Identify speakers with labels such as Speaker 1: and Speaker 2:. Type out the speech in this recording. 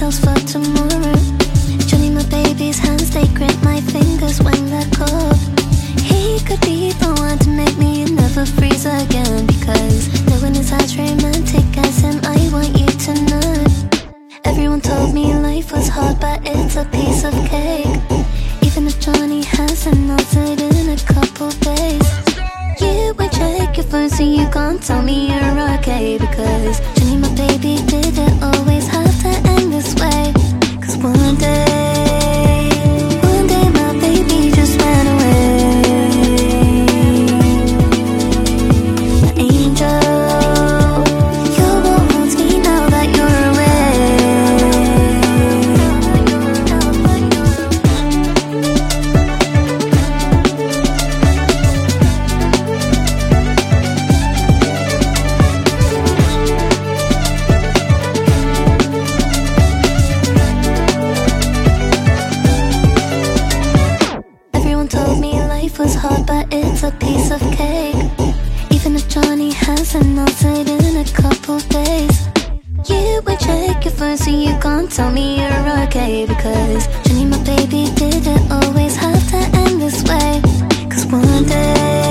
Speaker 1: else for tomorrow. Johnny, my baby's hands, they grip my fingers when they're cold. He could be the one to make me never freeze again, because no one is as romantic as him, I want you to know. Everyone told me life was hard, but it's a piece of cake. Even if Johnny hasn't answered in a couple days, you won't check your phone, so you can't tell me you're okay, because Johnny, my baby, did it always have to end this way? Cause one day my baby just ran away. The angel, you're what haunts me now that you're told me life was hard, but it's a piece of cake. Even if Johnny hasn't answered in a couple days, you will check your phone, so you can't tell me you're okay, because Johnny, my baby, did it always have to end this way? Cause one day